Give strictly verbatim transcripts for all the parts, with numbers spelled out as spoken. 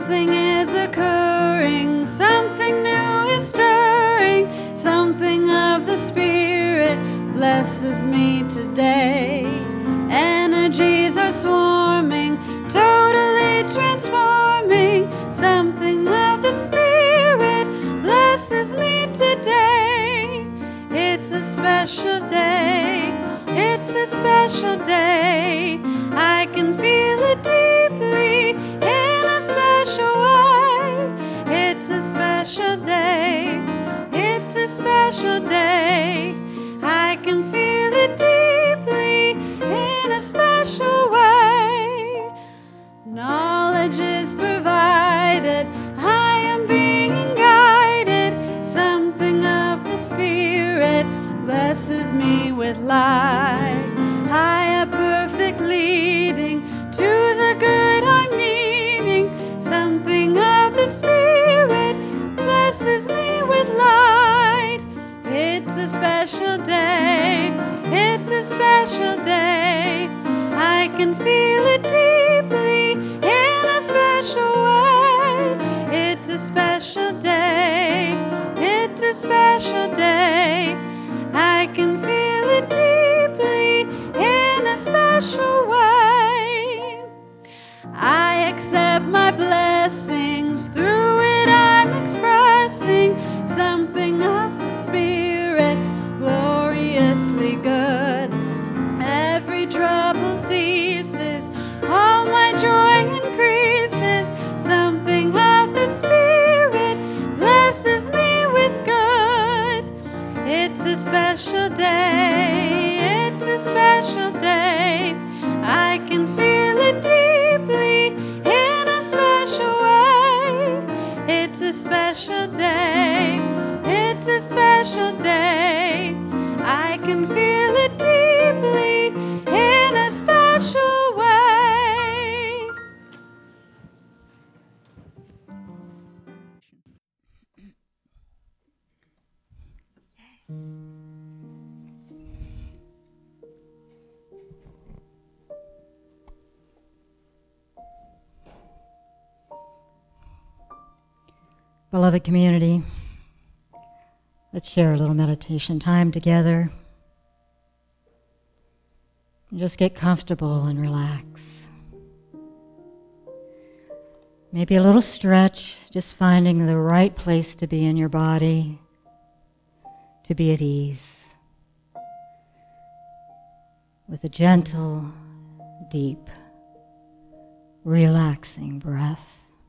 Something is occurring, something new is stirring, something of the Spirit blesses me today. Energies are swarming, totally transforming, something of the Spirit blesses me today. It's a special day, it's a special day, I can feel it deeply in a special way. It's a special day, it's a special day, I can feel it deeply in a special way. Knowledge is provided, I am being guided, something of the Spirit blesses me with light. I have perfect leading to the good I'm needing, something of the Spirit blesses me with light. It's a special day, it's a special day, I can feel it deeply in a special way. It's a special day, it's a special day, I can feel it deeply in a special way. I accept my blessings, through it I'm expressing something of the Spirit, gloriously good. Every trouble ceases, all my joy increases, something of the Spirit blesses me with good. It's a special day, it's a special day, I can feel it deeply in a special way. It's a special day, it's a special day, I can feel it deeply in a special way. Beloved community, let's share a little meditation time together. Just get comfortable and relax. Maybe a little stretch, just finding the right place to be in your body, to be at ease, with a gentle, deep, relaxing breath.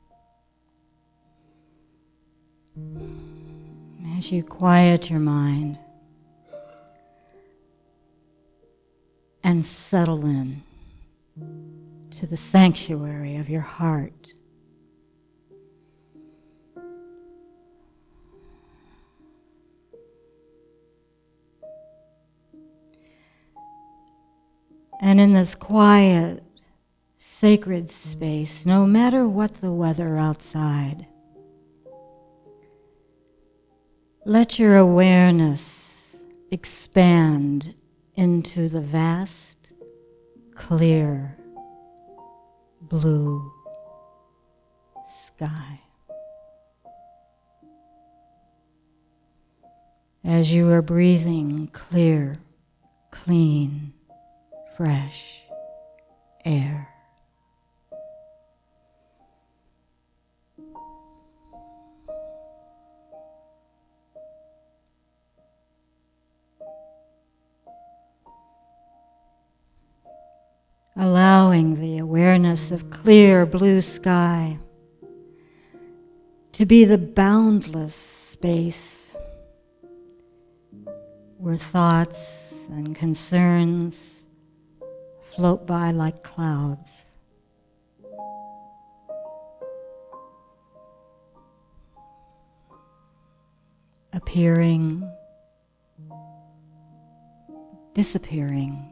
As you quiet your mind and settle in to the sanctuary of your heart, and in this quiet, sacred space, no matter what the weather outside, let your awareness expand into the vast, clear, blue sky. As you are breathing clear, clean, fresh air. Allowing the awareness of clear blue sky to be the boundless space where thoughts and concerns float by like clouds. Appearing, disappearing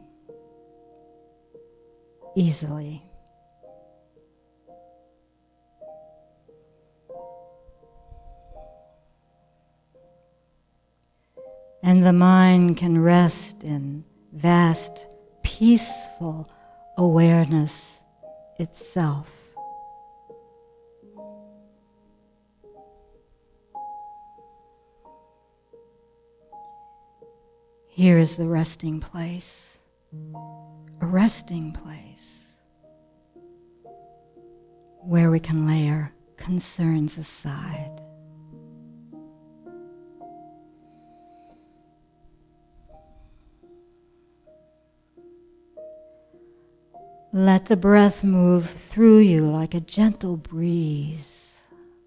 easily. And the mind can rest in vast, peaceful awareness itself. Here is the resting place, a resting place where we can lay our concerns aside. Let the breath move through you like a gentle breeze.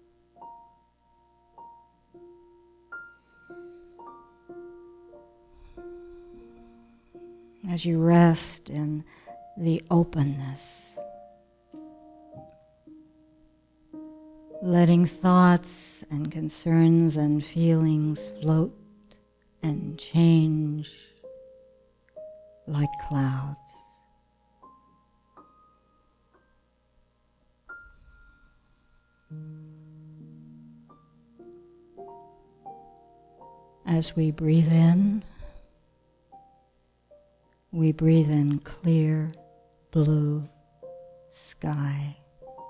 As you rest in the openness, letting thoughts and concerns and feelings float and change like clouds. As we breathe in, we breathe in clear blue sky.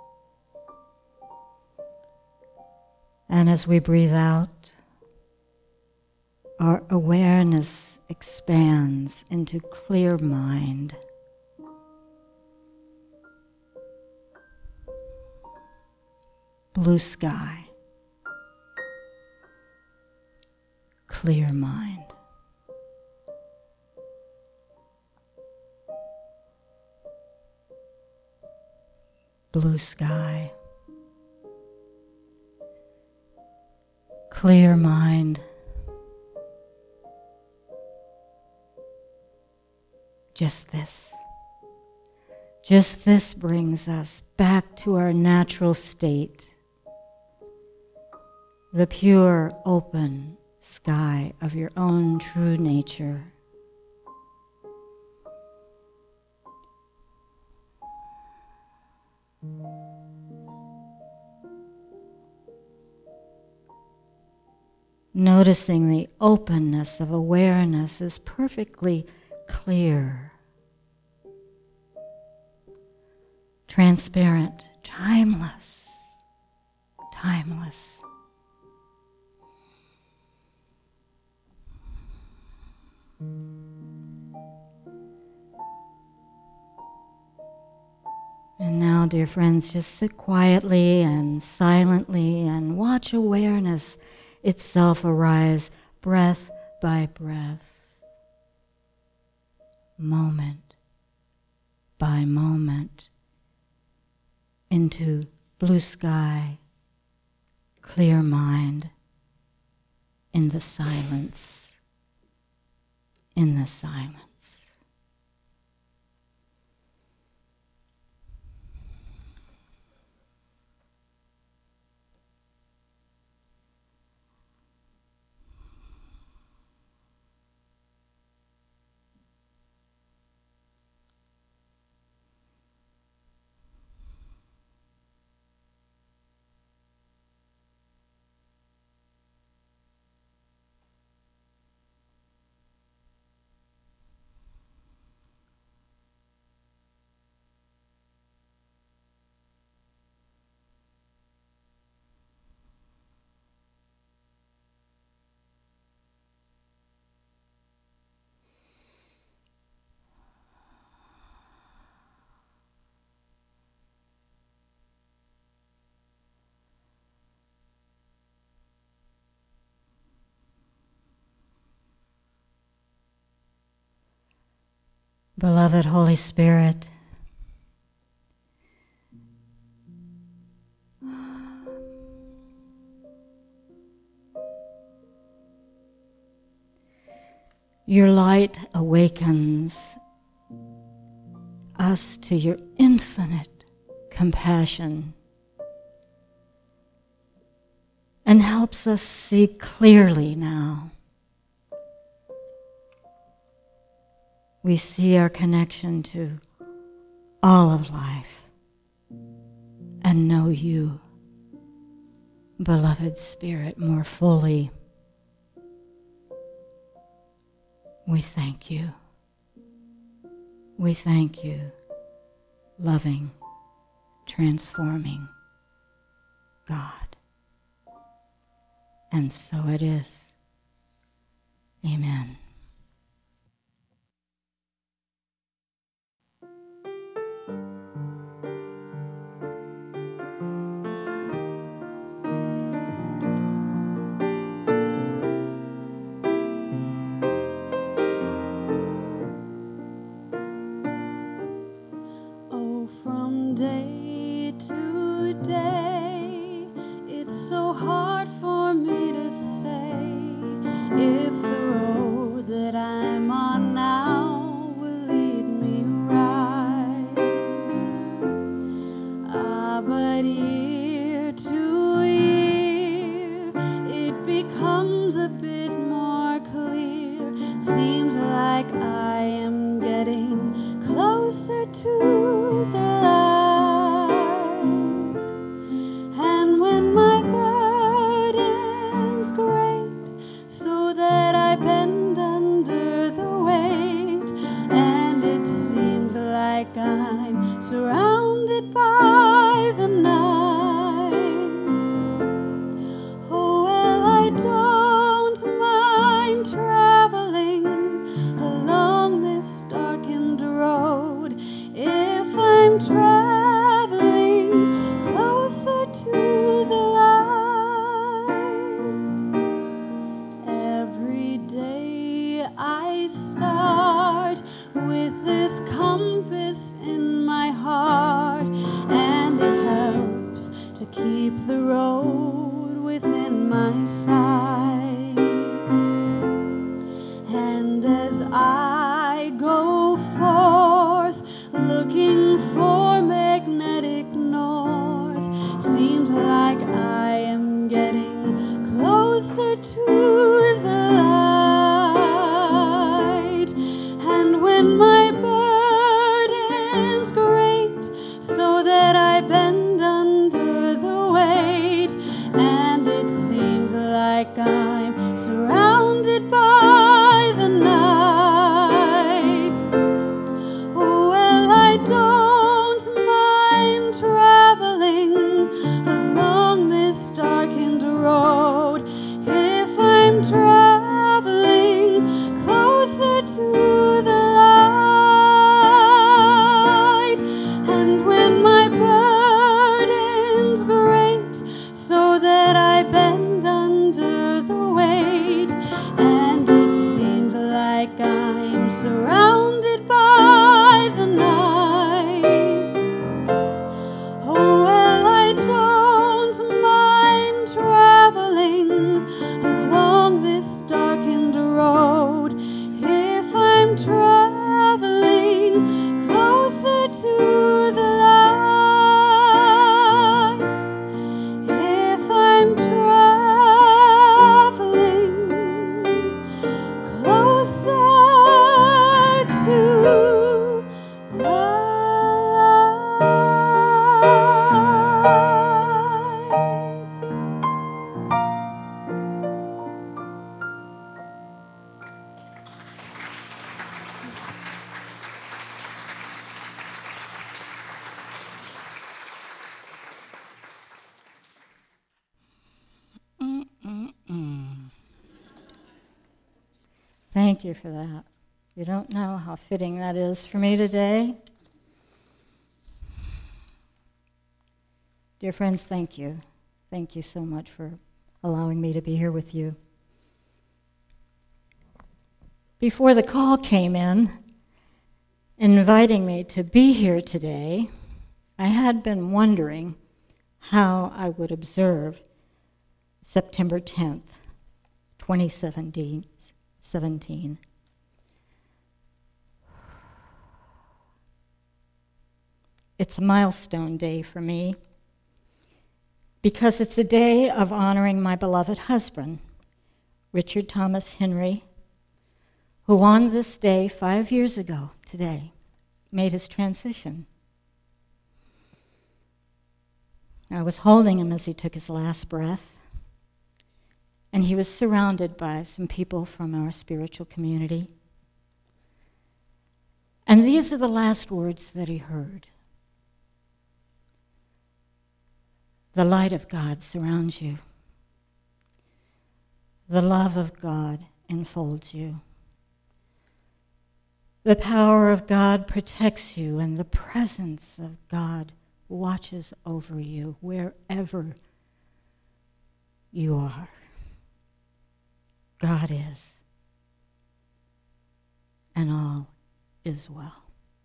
And as we breathe out, our awareness expands into clear mind. Blue sky. Clear mind. Blue sky. Clear mind. Just this. Just this brings us back to our natural state. The pure, open sky of your own true nature. Noticing the openness of awareness is perfectly clear, transparent, timeless, timeless. And now, dear friends, just sit quietly and silently and watch awareness itself arise breath by breath, moment by moment, into blue sky, clear mind, in the silence, in the silence. Beloved Holy Spirit, your light awakens us to your infinite compassion and helps us see clearly now. We see our connection to all of life and know you, beloved Spirit, more fully. We thank you. We thank you, loving, transforming God. God. And so it is. Amen. a bit more clear. Seems like I am getting closer to the light. And when my burden's great, so that I bend under the weight, and it seems like I'm surrounded by the night. Oh, well, I don't mind traveling along this darkened road if I'm traveling closer to the light. Every day I start with this compass in my heart, and it helps to keep the road within my sight. And as I go forth looking for magnetic north, seems like I am getting closer to the light. And when my burden's great, so that I bend under the weight, and it seems like I'm surrounded by the night. Oh, well, I don't mind traveling along this darkened road if I'm traveling closer to the light. And when my burden's great, so that I bend under the weight, and it seems like I'm surrounded by the night. Oh, well, I don't mind traveling along this darkened road if I'm traveling closer to the light. If I'm traveling closer to the light. Thank you for that. You don't know how fitting that is for me today. Dear friends, thank you. Thank you so much for allowing me to be here with you. Before the call came in, inviting me to be here today, I had been wondering how I would observe September tenth, twenty seventeen. It's a milestone day for me because it's a day of honoring my beloved husband, Richard Thomas Henry, who on this day five years ago today made his transition. I was holding him as he took his last breath, and he was surrounded by some people from our spiritual community. And these are the last words that he heard. The light of God surrounds you. The love of God enfolds you. The power of God protects you, and the presence of God watches over you wherever you are. God is, and all is well.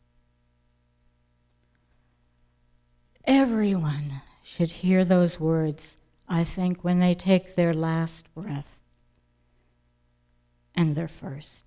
Everyone should hear those words, I think, when they take their last breath and their first.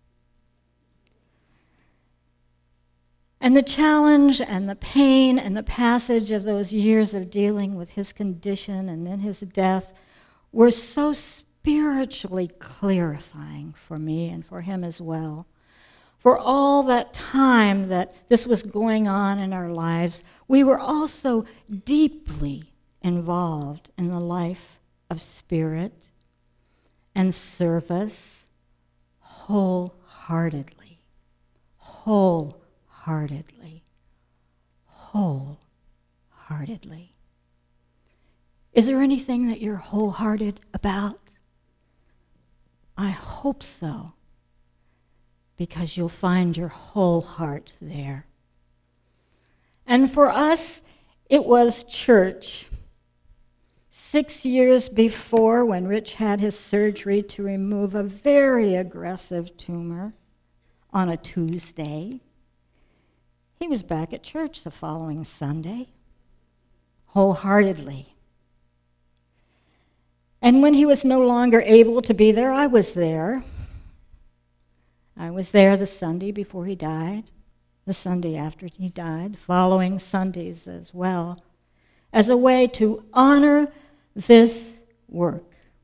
And the challenge and the pain and the passage of those years of dealing with his condition and then his death were so spiritually clarifying for me and for him as well. For all that time that this was going on in our lives, we were also deeply involved in the life of spirit and service wholeheartedly, wholeheartedly, wholeheartedly. Is there anything that you're wholehearted about? I hope so, because you'll find your whole heart there. And for us, it was church. Six years before, when Rich had his surgery to remove a very aggressive tumor on a Tuesday, he was back at church the following Sunday, wholeheartedly. And when he was no longer able to be there, I was there. I was there the Sunday before he died, the Sunday after he died, following Sundays as well, as a way to honor this work,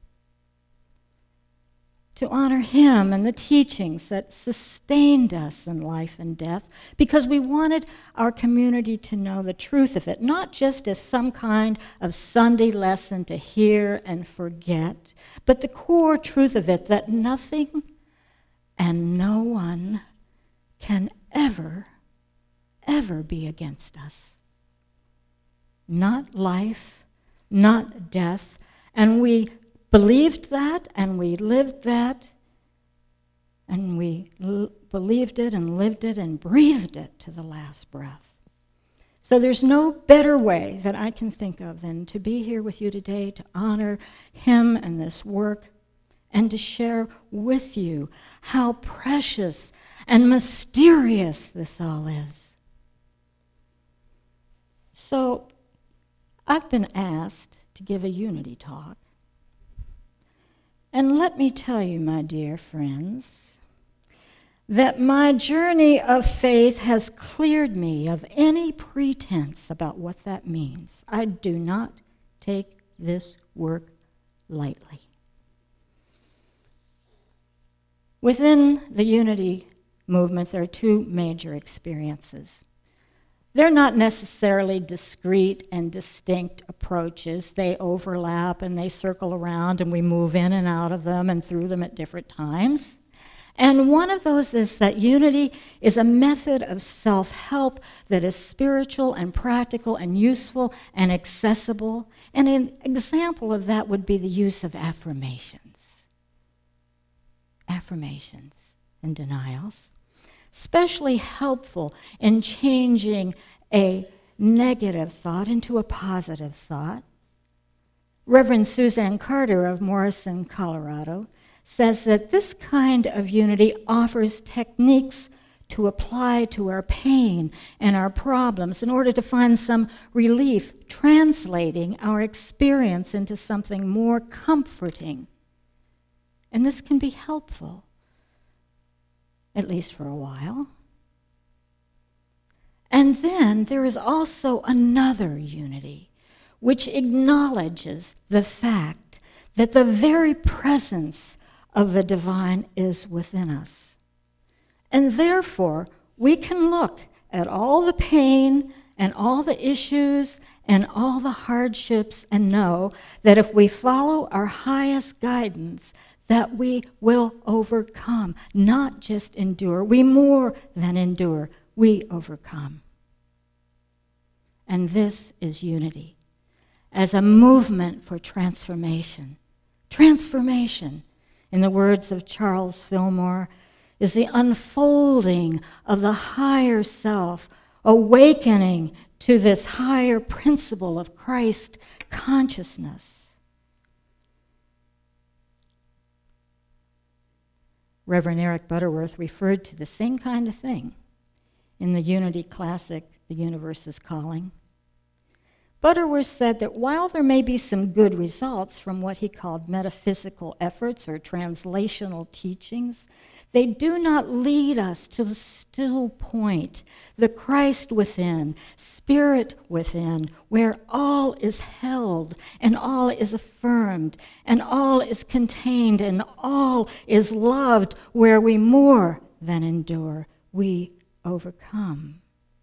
to honor him and the teachings that sustained us in life and death, because we wanted our community to know the truth of it, not just as some kind of Sunday lesson to hear and forget, but the core truth of it, that nothing and no one can ever, ever be against us. Not life, not death. And we believed that, and we lived that, and we l- believed it and lived it and breathed it to the last breath. So there's no better way that I can think of than to be here with you today to honor him and this work, and to share with you how precious and mysterious this all is. So I've been asked to give a unity talk. And let me tell you, my dear friends, that my journey of faith has cleared me of any pretense about what that means. I do not take this work lightly. Within the unity movement, there are two major experiences. They're not necessarily discrete and distinct approaches. They overlap and they circle around, and we move in and out of them and through them at different times. And one of those is that unity is a method of self-help that is spiritual and practical and useful and accessible. And an example of that would be the use of affirmations. Affirmations and denials, especially helpful in changing a negative thought into a positive thought. Reverend Suzanne Carter of Morrison, Colorado, says that this kind of unity offers techniques to apply to our pain and our problems in order to find some relief, translating our experience into something more comforting. And this can be helpful, at least for a while. And then there is also another unity, which acknowledges the fact that the very presence of the divine is within us. And therefore, we can look at all the pain and all the issues and all the hardships and know that if we follow our highest guidance, that we will overcome, not just endure. We more than endure, we overcome. And this is unity as a movement for transformation. Transformation, in the words of Charles Fillmore, is the unfolding of the higher self, awakening to this higher principle of Christ consciousness. Reverend Eric Butterworth referred to the same kind of thing in the Unity classic, The Universe is Calling. Butterworth said that while there may be some good results from what he called metaphysical efforts or translational teachings, they do not lead us to the still point, the Christ within, Spirit within, where all is held and all is affirmed and all is contained and all is loved, where we more than endure, we overcome.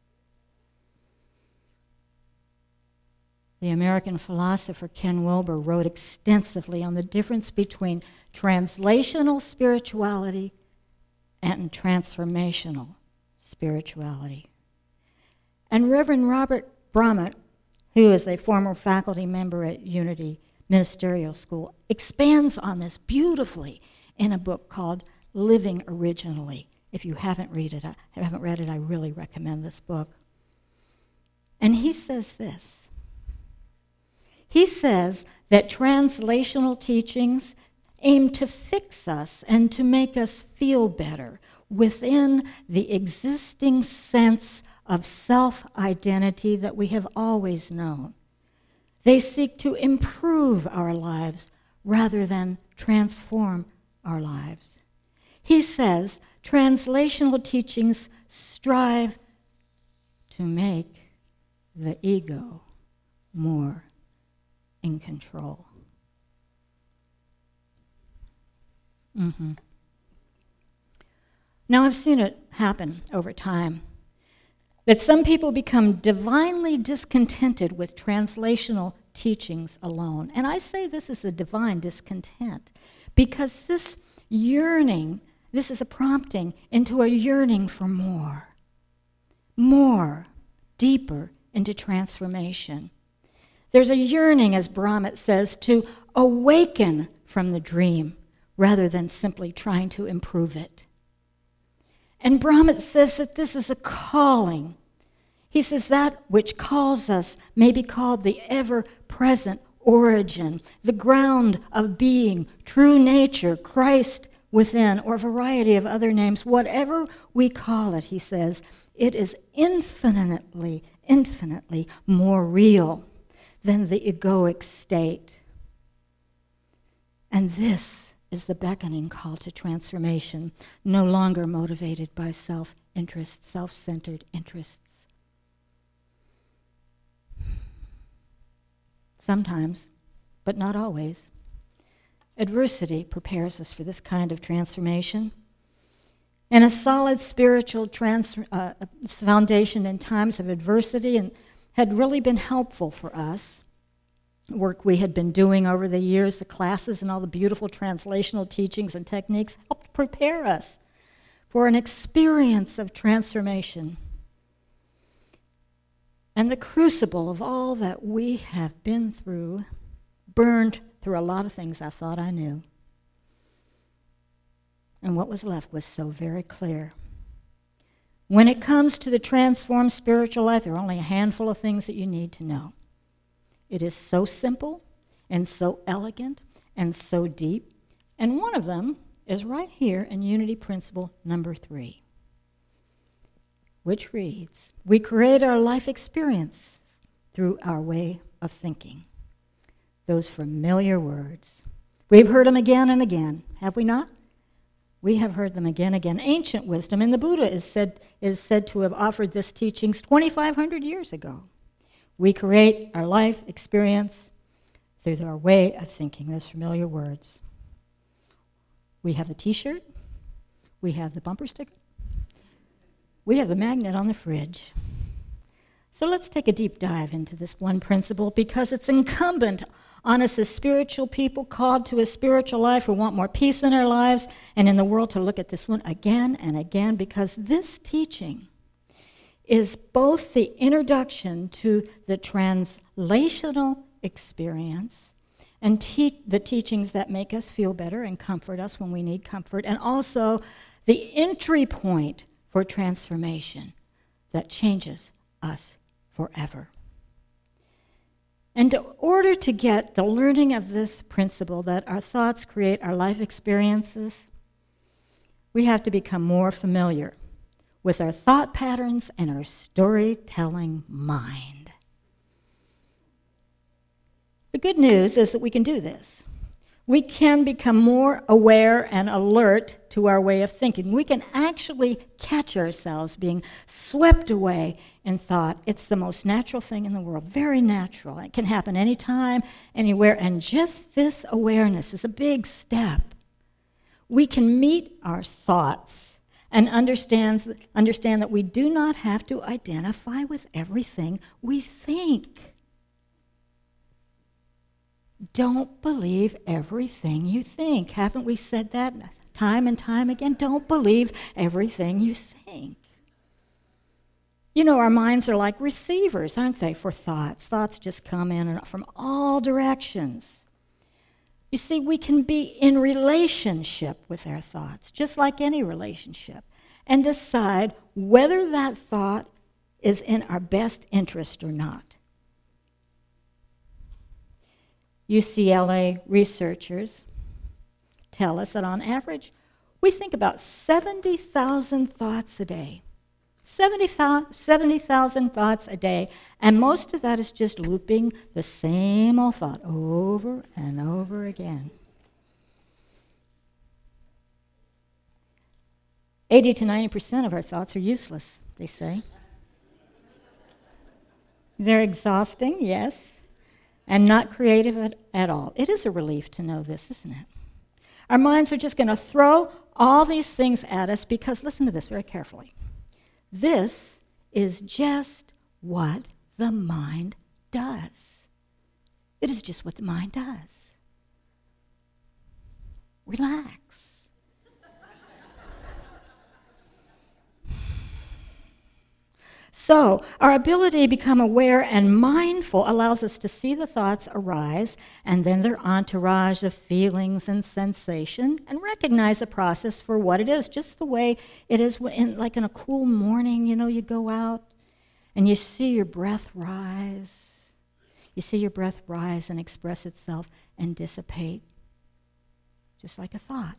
The American philosopher Ken Wilber wrote extensively on the difference between translational spirituality and transformational spirituality. And Reverend Robert Bromett, who is a former faculty member at Unity Ministerial School, expands on this beautifully in a book called Living Originally. If you haven't read it, I haven't read it, I really recommend this book. And he says this. He says that translational teachings aim to fix us and to make us feel better within the existing sense of self-identity that we have always known. They seek to improve our lives rather than transform our lives. He says translational teachings strive to make the ego more in control. Mm-hmm. Now, I've seen it happen over time, that some people become divinely discontented with translational teachings alone. And I say this is a divine discontent because this yearning, this is a prompting into a yearning for more, more, deeper into transformation. There's a yearning, as Bromett says, to awaken from the dream rather than simply trying to improve it. And Bromett says that this is a calling. He says that which calls us may be called the ever-present origin, the ground of being, true nature, Christ within, or a variety of other names. Whatever we call it, he says, it is infinitely, infinitely more real than the egoic state. And this is the beckoning call to transformation, no longer motivated by self-interest, self-centered interests. Sometimes, but not always, adversity prepares us for this kind of transformation. And a solid spiritual trans- uh, foundation in times of adversity and had really been helpful for us. Work we had been doing over the years, the classes and all the beautiful translational teachings and techniques helped prepare us for an experience of transformation. And the crucible of all that we have been through burned through a lot of things I thought I knew. And what was left was so very clear. When it comes to the transformed spiritual life, there are only a handful of things that you need to know. It is so simple and so elegant and so deep. And one of them is right here in Unity Principle number three, which reads, we create our life experience through our way of thinking. Those familiar words. We've heard them again and again, have we not? We have heard them again and again. Ancient wisdom, and the Buddha is said, is said to have offered this teachings twenty-five hundred years ago. We create our life experience through our way of thinking, those familiar words. We have the t-shirt, we have the bumper sticker, we have the magnet on the fridge. So let's take a deep dive into this one principle because it's incumbent on us as spiritual people called to a spiritual life who want more peace in our lives and in the world to look at this one again and again because this teaching is both the introduction to the translational experience and te- the teachings that make us feel better and comfort us when we need comfort, and also the entry point for transformation that changes us forever. And in order to get the learning of this principle that our thoughts create our life experiences, we have to become more familiar with our thought patterns and our storytelling mind. The good news is that we can do this. We can become more aware and alert to our way of thinking. We can actually catch ourselves being swept away in thought. It's the most natural thing in the world, very natural. It can happen anytime, anywhere, and just this awareness is a big step. We can meet our thoughts and understand, understand that we do not have to identify with everything we think. Don't believe everything you think. Haven't we said that time and time again? Don't believe everything you think. You know, our minds are like receivers, aren't they, for thoughts? Thoughts just come in from all directions. You see, we can be in relationship with our thoughts, just like any relationship, and decide whether that thought is in our best interest or not. U C L A researchers tell us that on average, we think about seventy thousand thoughts a day. seventy thousand thoughts a day, and most of that is just looping the same old thought over and over again. eighty to ninety percent of our thoughts are useless, they say. They're exhausting, yes, and not creative at, at all. It is a relief to know this, isn't it? Our minds are just going to throw all these things at us because, listen to this very carefully, this is just what the mind does. It is just what the mind does. Relax. So, our ability to become aware and mindful allows us to see the thoughts arise and then their entourage of feelings and sensation and recognize the process for what it is, just the way it is in, like in a cool morning, you know, you go out and you see your breath rise. You see your breath rise and express itself and dissipate, just like a thought.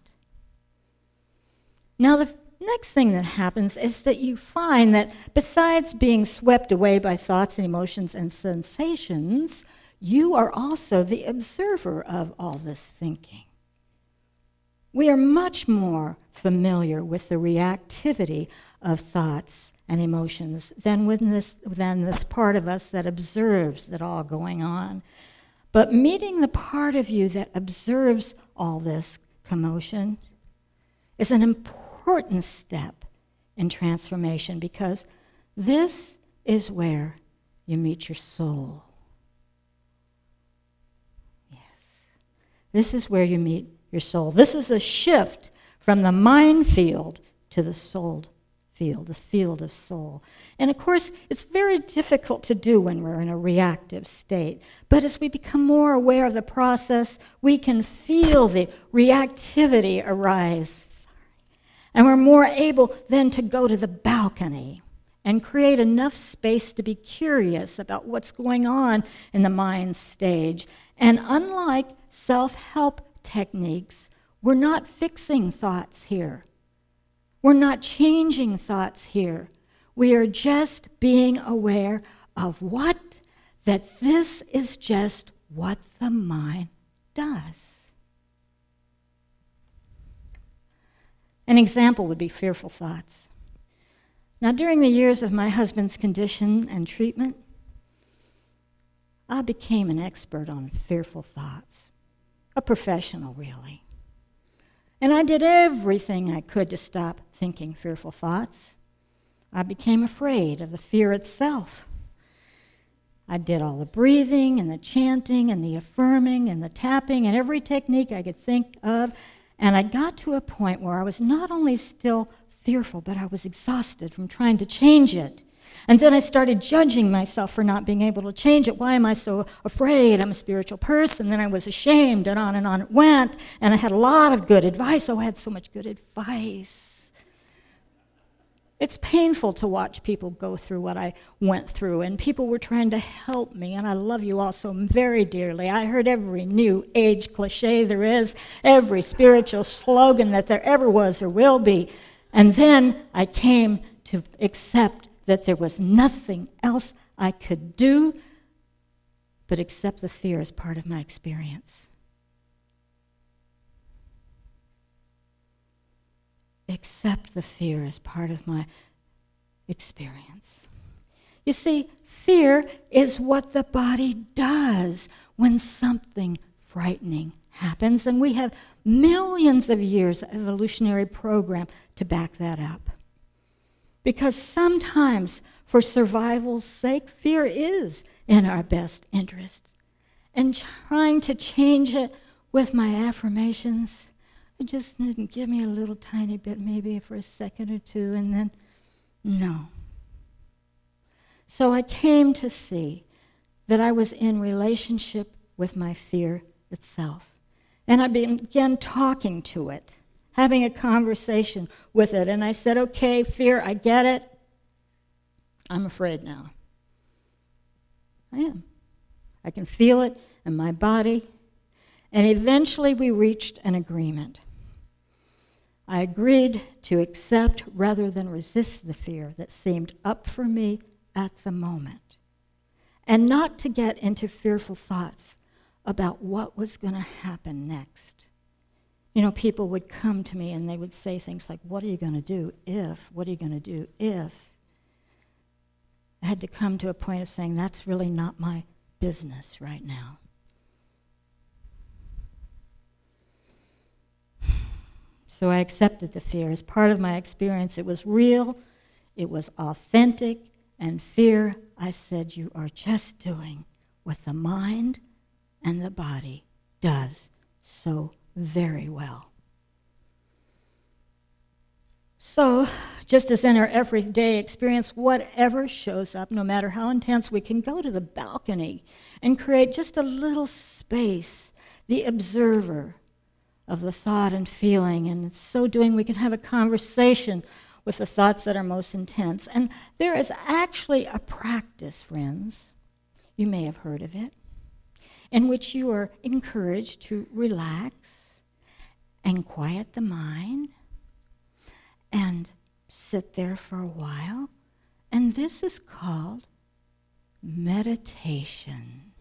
Now, the next thing that happens is that you find that besides being swept away by thoughts and emotions and sensations, you are also the observer of all this thinking. We are much more familiar with the reactivity of thoughts and emotions than with this, than this part of us that observes it all going on. But meeting the part of you that observes all this commotion is an important important step in transformation because this is where you meet your soul. Yes. This is where you meet your soul. This is a shift from the mind field to the soul field, the field of soul. And of course, it's very difficult to do when we're in a reactive state. But as we become more aware of the process, we can feel the reactivity arise. And we're more able then to go to the balcony and create enough space to be curious about what's going on in the mind stage. And unlike self-help techniques, we're not fixing thoughts here. We're not changing thoughts here. We are just being aware of what? That this is just what the mind does. An example would be fearful thoughts. Now, during the years of my husband's condition and treatment, I became an expert on fearful thoughts, a professional, really. And I did everything I could to stop thinking fearful thoughts. I became afraid of the fear itself. I did all the breathing and the chanting and the affirming and the tapping and every technique I could think of. And I got to a point where I was not only still fearful, but I was exhausted from trying to change it. And then I started judging myself for not being able to change it. Why am I so afraid? I'm a spiritual person. Then I was ashamed, and on and on it went. And I had a lot of good advice. Oh, I had so much good advice. It's painful to watch people go through what I went through, and people were trying to help me, and I love you all so very dearly. I heard every new age cliche there is, every spiritual slogan that there ever was or will be, and then I came to accept that there was nothing else I could do but accept the fear as part of my experience. Accept the fear as part of my experience. You see, fear is what the body does when something frightening happens, and we have millions of years of evolutionary program to back that up. Because sometimes, for survival's sake, fear is in our best interest. And trying to change it with my affirmations, it just didn't give me a little tiny bit, maybe for a second or two, and then, no. So I came to see that I was in relationship with my fear itself. And I began talking to it, having a conversation with it. And I said, okay, fear, I get it. I'm afraid now. I am. I can feel it in my body. And eventually we reached an agreement. I agreed to accept rather than resist the fear that seemed up for me at the moment, and not to get into fearful thoughts about what was going to happen next. You know, people would come to me and they would say things like, what are you going to do if? What are you going to do if? I had to come to a point of saying, that's really not my business right now. So I accepted the fear as part of my experience. It was real, it was authentic, and fear, I said, you are just doing what the mind and the body does so very well. So, just as in our everyday experience, whatever shows up, no matter how intense, we can go to the balcony and create just a little space, the observer of the thought and feeling, and in so doing we can have a conversation with the thoughts that are most intense. And there is actually a practice, friends, you may have heard of it, in which you are encouraged to relax and quiet the mind and sit there for a while. And this is called meditation.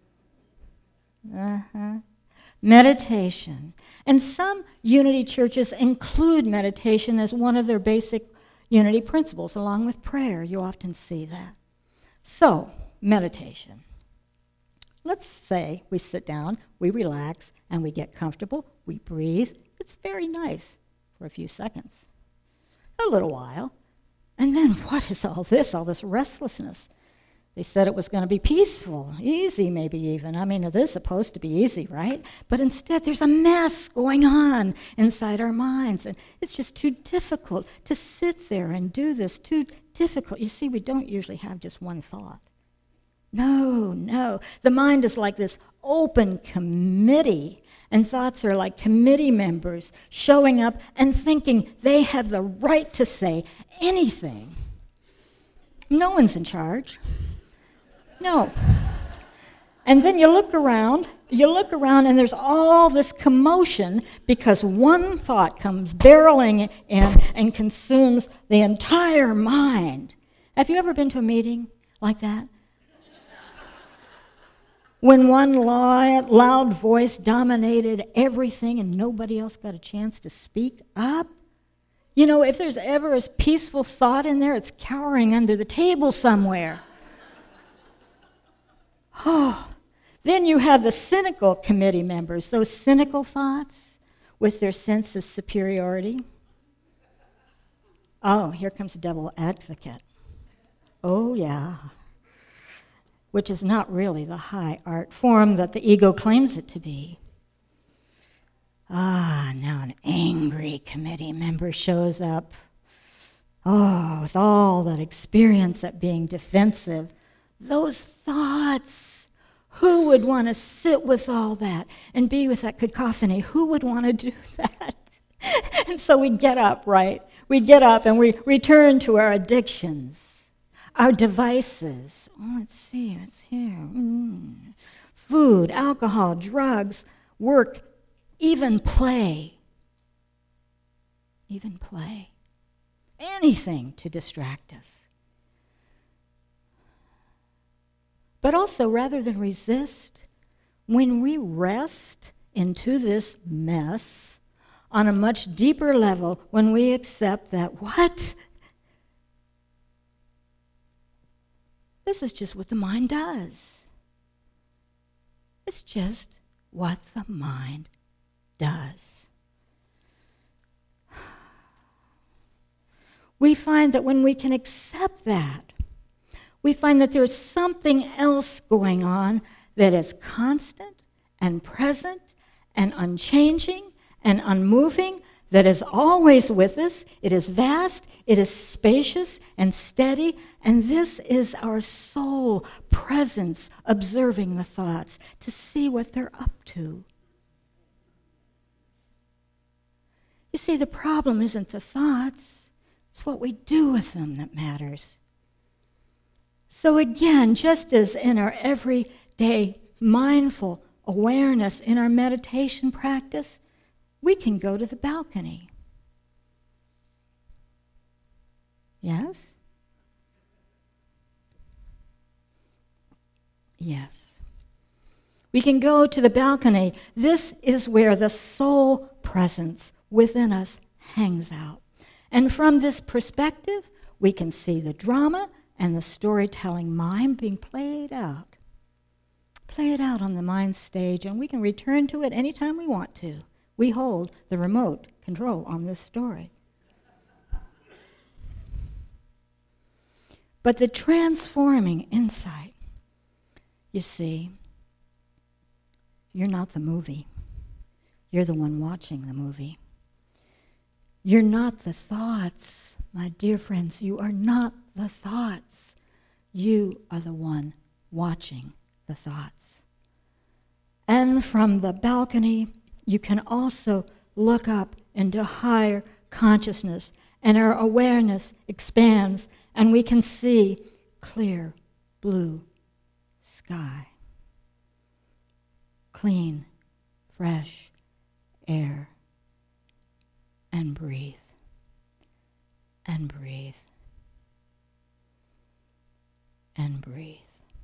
Uh-huh. Meditation. And some unity churches include meditation as one of their basic unity principles, along with prayer. You often see that. So, meditation. Let's say we sit down, we relax, and we get comfortable, we breathe. It's very nice for a few seconds, a little while. And then what is all this, all this restlessness? They said it was going to be peaceful, easy maybe even. I mean, it is supposed to be easy, right? But instead, there's a mess going on inside our minds. And it's just too difficult to sit there and do this, too difficult. You see, we don't usually have just one thought. No, no. The mind is like this open committee, and thoughts are like committee members showing up and thinking they have the right to say anything. No one's in charge. No. And then you look around, you look around and there's all this commotion because one thought comes barreling in and consumes the entire mind. Have you ever been to a meeting like that? When one loud, loud voice dominated everything and nobody else got a chance to speak up? You know, if there's ever a peaceful thought in there, it's cowering under the table somewhere. Oh, then you have the cynical committee members, those cynical thoughts with their sense of superiority. Oh, here comes a devil advocate. Oh, yeah. Which is not really the high art form that the ego claims it to be. Ah, now an angry committee member shows up. Oh, with all that experience at being defensive. Those thoughts, who would want to sit with all that and be with that cacophony? Who would want to do that? And so we'd get up, right? We'd get up and we return to our addictions, our devices. Oh, let's see, it's here. Mm. Food, alcohol, drugs, work, even play. Even play. Anything to distract us. But also, rather than resist, when we rest into this mess on a much deeper level, when we accept that, what? This is just what the mind does. It's just what the mind does. We find that when we can accept that, we find that there's something else going on that is constant and present and unchanging and unmoving, that is always with us. It is vast, it is spacious and steady, and this is our soul presence observing the thoughts to see what they're up to. You see, the problem isn't the thoughts, it's what we do with them that matters. So again, just as in our everyday mindful awareness, in our meditation practice, we can go to the balcony. Yes? Yes. We can go to the balcony. This is where the soul presence within us hangs out. And from this perspective, we can see the drama and the storytelling mind being played out. Play it out on the mind stage, and we can return to it anytime we want to. We hold the remote control on this story. But the transforming insight, you see, you're not the movie. You're the one watching the movie. You're not the thoughts, my dear friends. You are not the thoughts. You are the one watching the thoughts. And from the balcony, you can also look up into higher consciousness, and our awareness expands, and we can see clear blue sky, clean, fresh air, and breathe, and breathe, and breathe.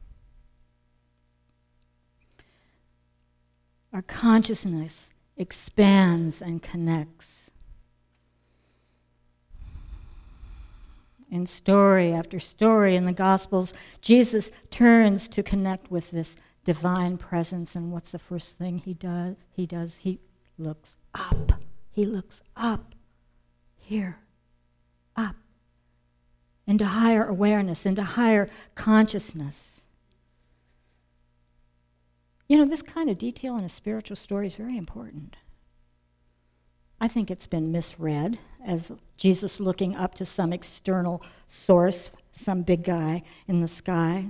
Our consciousness expands and connects. In story after story in the Gospels, Jesus turns to connect with this divine presence, and what's the first thing he does? He does, he looks up. He looks up, here, up, into higher awareness, into higher consciousness. You know, this kind of detail in a spiritual story is very important. I think it's been misread as Jesus looking up to some external source, some big guy in the sky.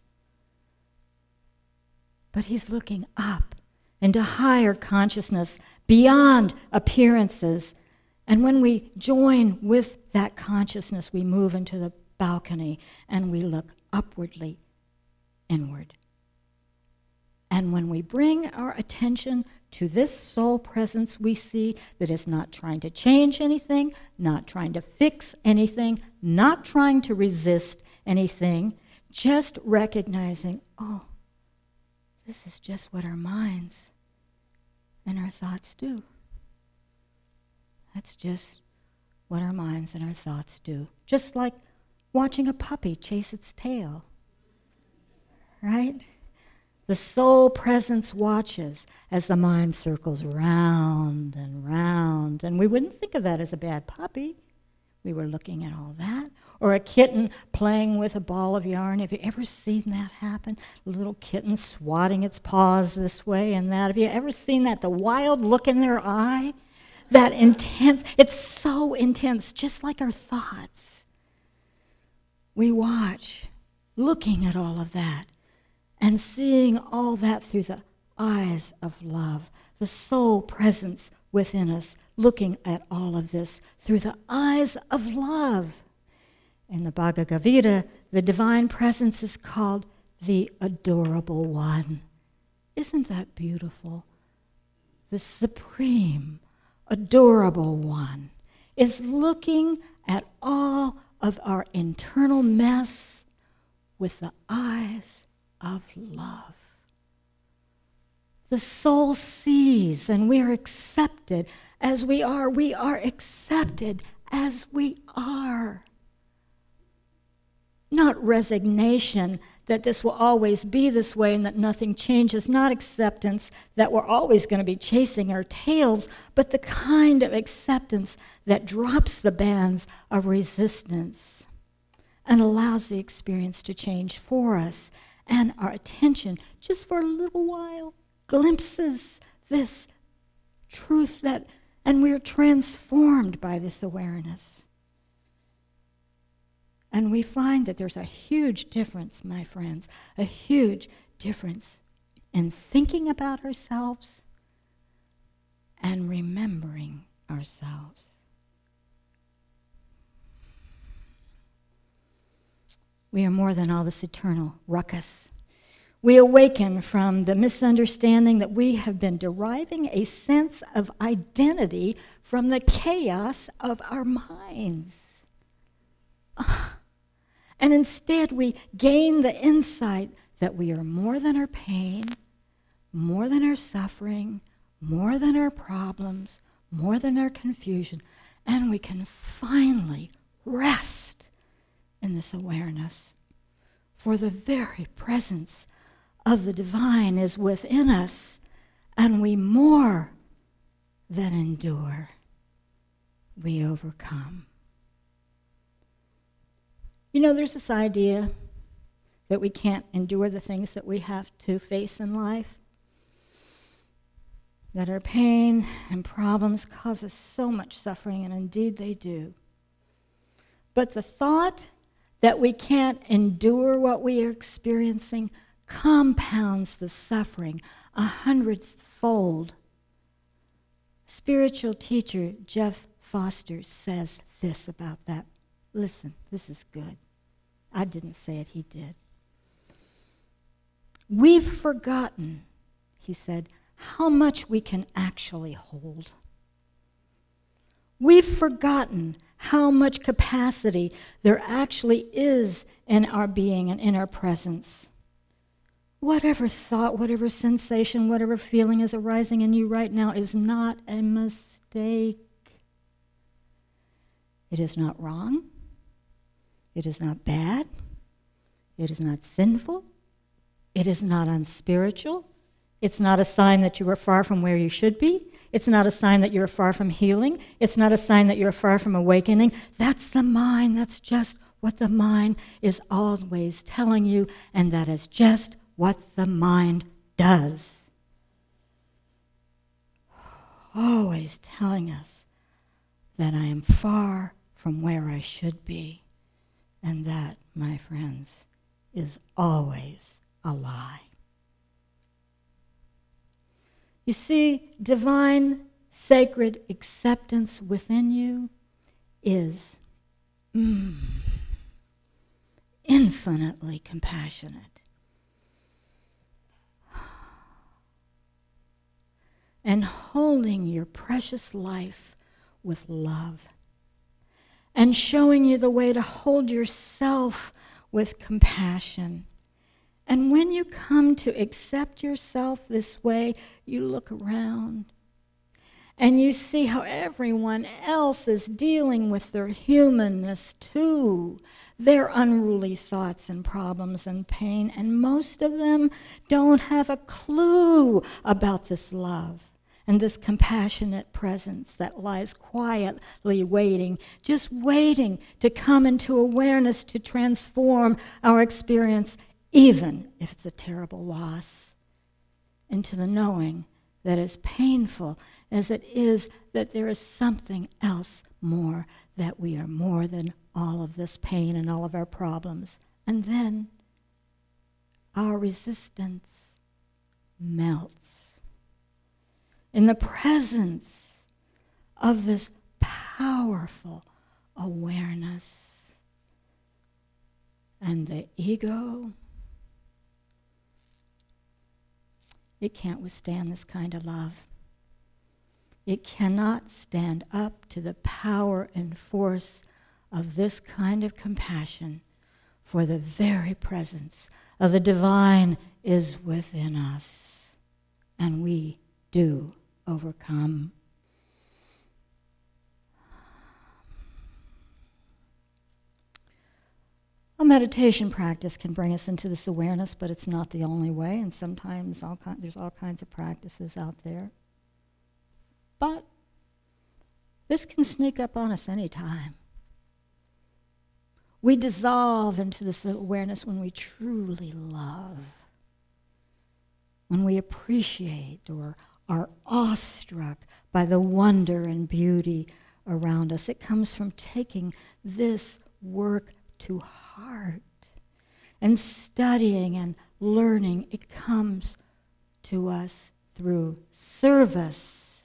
But he's looking up into higher consciousness beyond appearances. And when we join with that consciousness, we move into the balcony and we look upwardly inward. And when we bring our attention to this soul presence, we see that it's not trying to change anything, not trying to fix anything, not trying to resist anything, just recognizing, oh, this is just what our minds and our thoughts do. That's just what our minds and our thoughts do. Just like watching a puppy chase its tail, right? The soul presence watches as the mind circles round and round. And we wouldn't think of that as a bad puppy. We were looking at all that. Or a kitten playing with a ball of yarn. Have you ever seen that happen? A little kitten swatting its paws this way and that. Have you ever seen that? The wild look in their eye? That intense. It's so intense, just like our thoughts. We watch, looking at all of that. And seeing all that through the eyes of love, the soul presence within us, looking at all of this through the eyes of love. In the Bhagavad Gita, the divine presence is called the Adorable One. Isn't that beautiful? The Supreme Adorable One is looking at all of our internal mess with the eyes of love. The soul sees, and we are accepted as we are. We are accepted as we are. Not resignation that this will always be this way and that nothing changes. Not acceptance that we're always going to be chasing our tails, but the kind of acceptance that drops the bands of resistance and allows the experience to change for us, and our attention, just for a little while, glimpses this truth that, and we're transformed by this awareness. And we find that there's a huge difference, my friends, a huge difference in thinking about ourselves and remembering ourselves. We are more than all this eternal ruckus. We awaken from the misunderstanding that we have been deriving a sense of identity from the chaos of our minds. And instead we gain the insight that we are more than our pain, more than our suffering, more than our problems, more than our confusion, and we can finally rest in this awareness. For the very presence of the divine is within us, and we more than endure. We overcome. You know, there's this idea that we can't endure the things that we have to face in life, that our pain and problems cause us so much suffering, and indeed they do. But the thought that we can't endure what we are experiencing compounds the suffering a hundredfold. Spiritual teacher Jeff Foster says this about that. Listen, this is good. I didn't say it, he did. We've forgotten, he said, how much we can actually hold. We've forgotten how much capacity there actually is in our being and in our presence. Whatever thought, whatever sensation, whatever feeling is arising in you right now is not a mistake. It is not wrong. It is not bad. It is not sinful. It is not unspiritual. It's not a sign that you are far from where you should be. It's not a sign that you're far from healing. It's not a sign that you're far from awakening. That's the mind. That's just what the mind is always telling you, and that is just what the mind does. Always telling us that I am far from where I should be. And that, my friends, is always a lie. You see, divine, sacred acceptance within you is mm, infinitely compassionate. And holding your precious life with love. And showing you the way to hold yourself with compassion. And when you come to accept yourself this way, you look around and you see how everyone else is dealing with their humanness too, their unruly thoughts and problems and pain, and most of them don't have a clue about this love. And this compassionate presence that lies quietly waiting, just waiting to come into awareness to transform our experience, even if it's a terrible loss, into the knowing that as painful as it is, that there is something else more, that we are more than all of this pain and all of our problems. And then our resistance melts in the presence of this powerful awareness. And the ego, it can't withstand this kind of love. It cannot stand up to the power and force of this kind of compassion, for the very presence of the divine is within us, and we do overcome. A meditation practice can bring us into this awareness, but it's not the only way, and sometimes all ki- there's all kinds of practices out there. But this can sneak up on us anytime. We dissolve into this awareness when we truly love, when we appreciate or are awestruck by the wonder and beauty around us. It comes from taking this work to heart and studying and learning. It comes to us through service.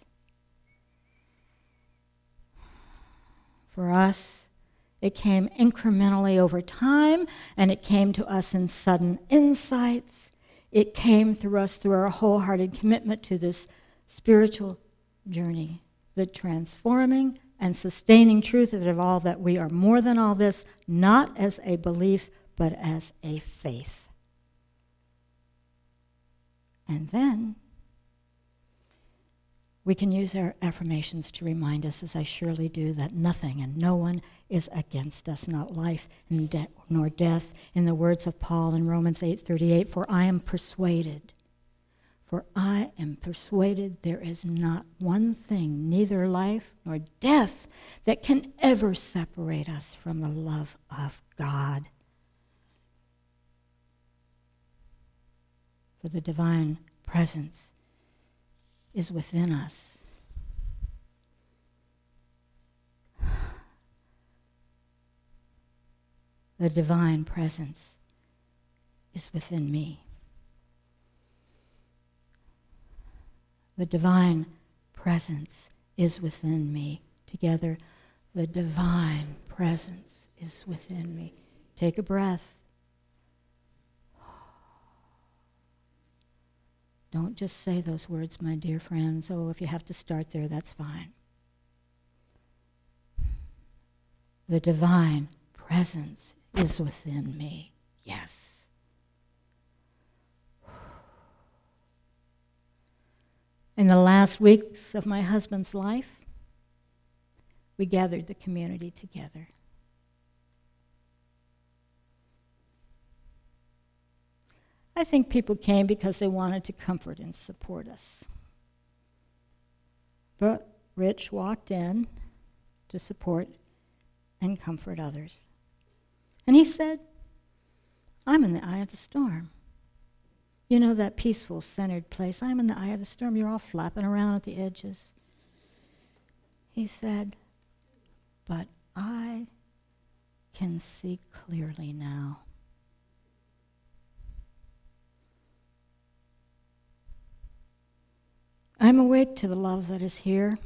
For us, it came incrementally over time, and it came to us in sudden insights. It came through us through our wholehearted commitment to this spiritual journey, the transforming and sustaining truth of it all, that we are more than all this, not as a belief, but as a faith. And then we can use our affirmations to remind us, as I surely do, that nothing and no one is against us, not life and de- nor death. In the words of Paul in Romans eight thirty-eight, for I am persuaded, for I am persuaded there is not one thing, neither life nor death, that can ever separate us from the love of God. For the divine presence is within us. The divine presence is within me. The divine presence is within me. Together, the divine presence is within me. Take a breath. Don't just say those words, my dear friends. Oh, if you have to start there, that's fine. The divine presence is within me. Yes. In the last weeks of my husband's life, we gathered the community together. I think people came because they wanted to comfort and support us. But Rich walked in to support and comfort others. And he said, I'm in the eye of the storm. You know, that peaceful, centered place. I'm in the eye of the storm. You're all flapping around at the edges. He said, but I can see clearly now. I'm awake to the love that is here.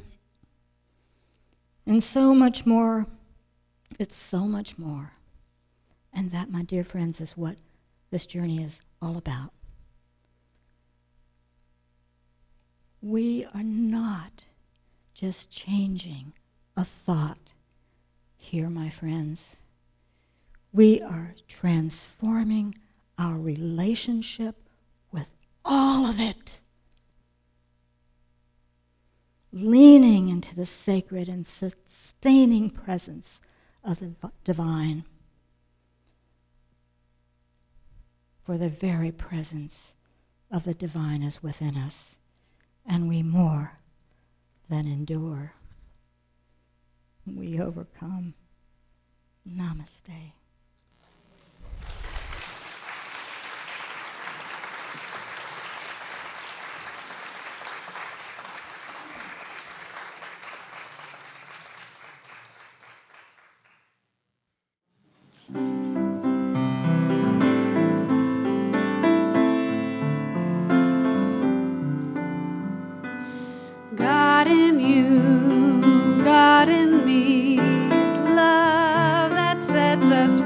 And so much more. It's so much more. And that, my dear friends, is what this journey is all about. We are not just changing a thought here, my friends. We are transforming our relationship with all of it. Leaning into the sacred and sustaining presence of the divine. For the very presence of the divine is within us, and we more than endure. We overcome. Namaste. God in you, God in me, is love that sets us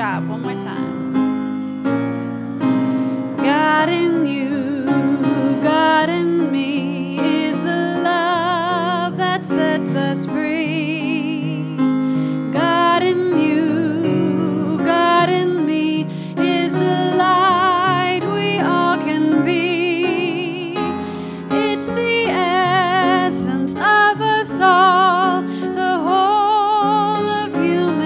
job. One more time. God in you, God in me is the love that sets us free. God in you, God in me is the light we all can be. It's the essence of us all, the whole of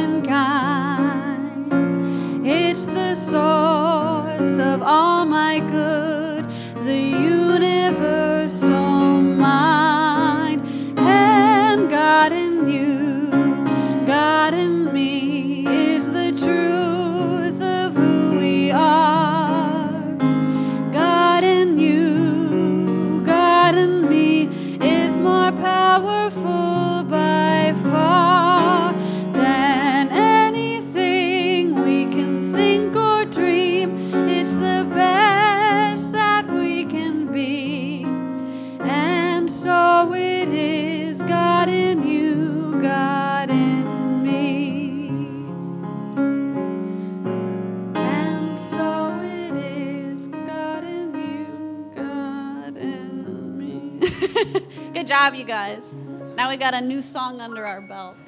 humankind. It's the source of all my good, the universal mind. And God in you, God in me is the truth of who we are. God in you, God in me is more powerful by far than anything we can think or dream. It's the best that we can be. And so it is, God in you, God in me. And so it is, God in you, God in me. Good job, you guys. Now we got a new song under our belt.